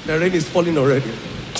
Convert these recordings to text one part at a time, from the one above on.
The rain is falling already.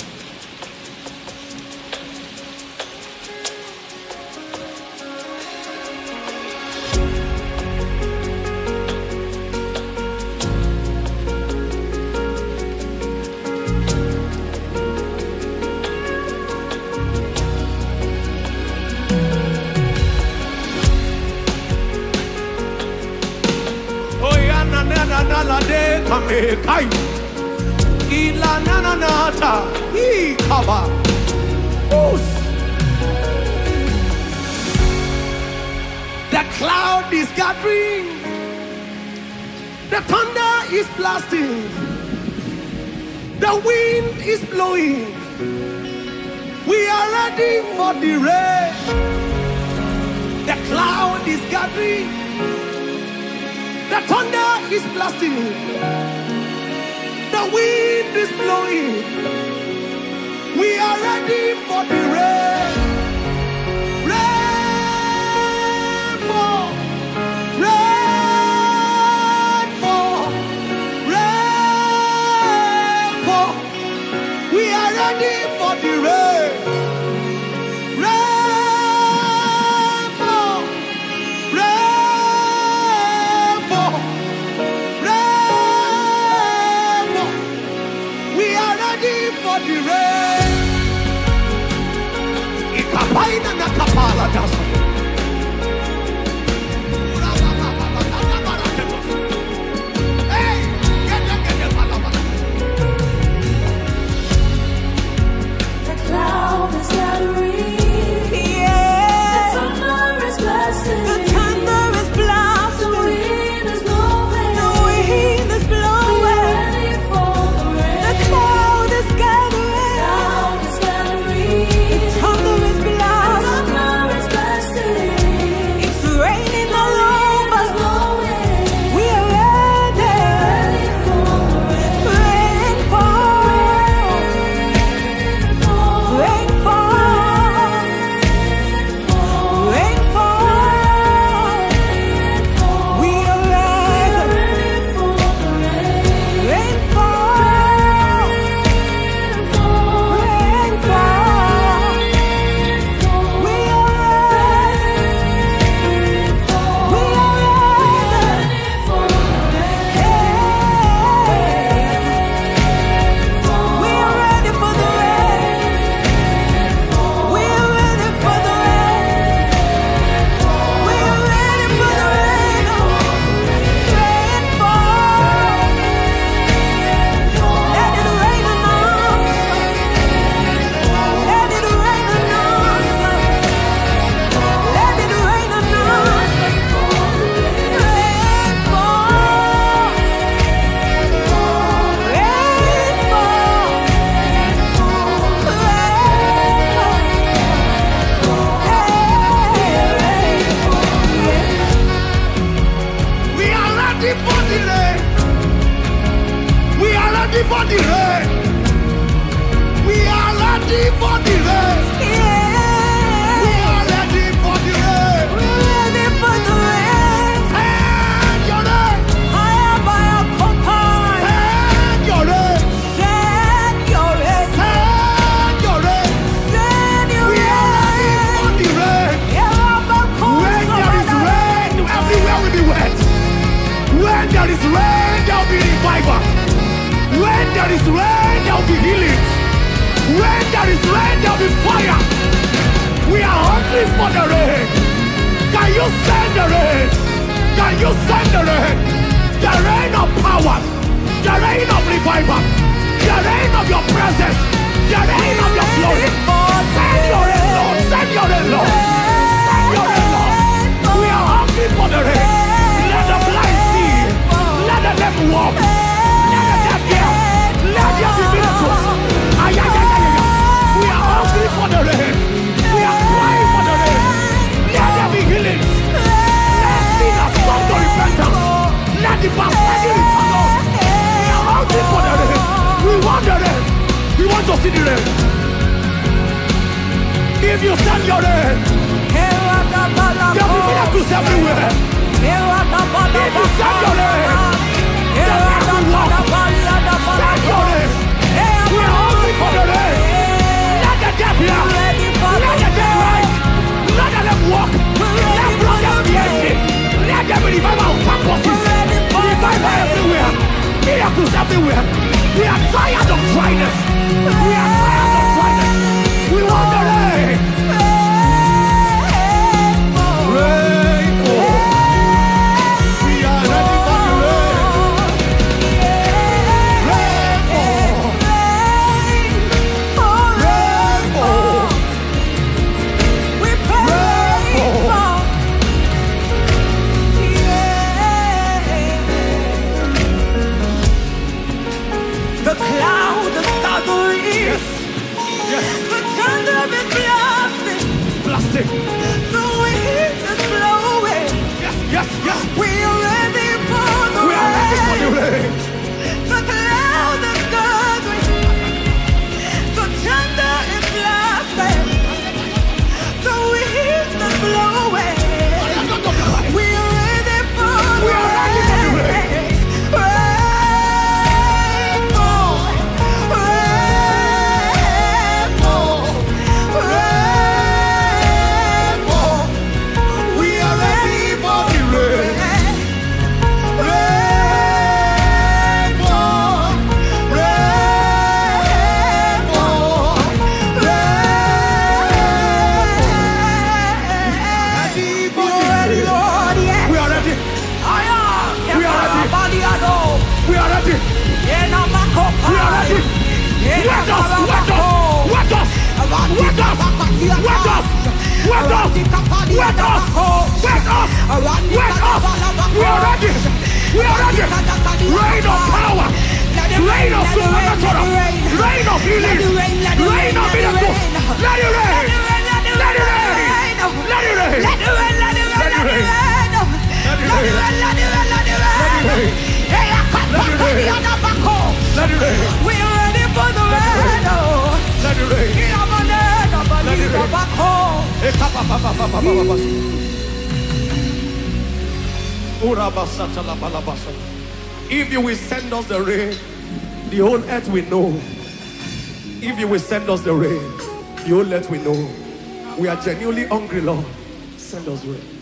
The cloud is gathering, the thunder is blasting, the wind is blowing. We are ready for the rain. The cloud is gathering, the thunder is blasting, the wind is blowing. We are ready for the rain. Rain fall, rain fall, rain fall. We are ready for the rain. Rain fall, rain fall, rain fall. We are ready for the rain. Ikapaina na kapala dasa. Hey, get The cloud is gathering. Yeah. The thunder is blasting. The thunder is The blasting. wind is blowing. The wind is We are blowing. ready for the rain. The cloud is gathering. Cloud is gathering. The thunder is The blasting. thunder is blasting. It's raining all Wind over. is blowing. We are ready. Ready for the rain. Rain fall. Rain fall. Rain fall. We are ready. Ready for the rain. Rain fall. Rain fall. We are ready. We are ready. We are ready for the rain. We are ready for the rain. We are ready for the rain. Rain fall. Let it rain on us. Let it rain on us. Let it rain on us. Rain fall. Rain We are ready for the rain. We are ready for the rain. We are ready for the rain. We are ready for the rain. Send your rain. Send your rain. Send your rain. We are ready for the rain. When there is rain, everywhere will be wet. When there is rain, there will be revival. When there is rain, there will be healing. When there is rain, there will be fire. We are hungry for the rain. Can you send the rain? Can you send the rain? The rain of power, the rain of revival, the rain of your presence, the rain of your glory. Send your rain, Lord. Send your rain, Lord. Send your rain, Lord. We are hungry for the rain. Let the blind see. Let the lame walk. Let the deaf hear. Let there be miracles. Ay, ay, ay, ay, ay, ay. We are hungry for the rain. We are crying for the rain. Let there be healing. Let sinners come to repentance. Let the backsliding return on. We are hungry for the rain. We want the rain. We want to see the rain. If you send your rain, there will be miracles everywhere. If you send your rain, the rain will walk. Send your rain. Wet us! Wet us! Wet us! Wet us! Wet us! We are ready! We are ready! Rain of power! Rain of supernatural! Rain of healing! Rain of miracles! Let it rain! Let it rain! Let it rain! Let it rain! Let it rain! Let it rain! Let it rain! Let it rain! We're ready for the rain. Let it rain! If you will send us the rain, the whole earth will know. If you will send us the rain, the whole earth will know. We are genuinely hungry, Lord. Send us rain.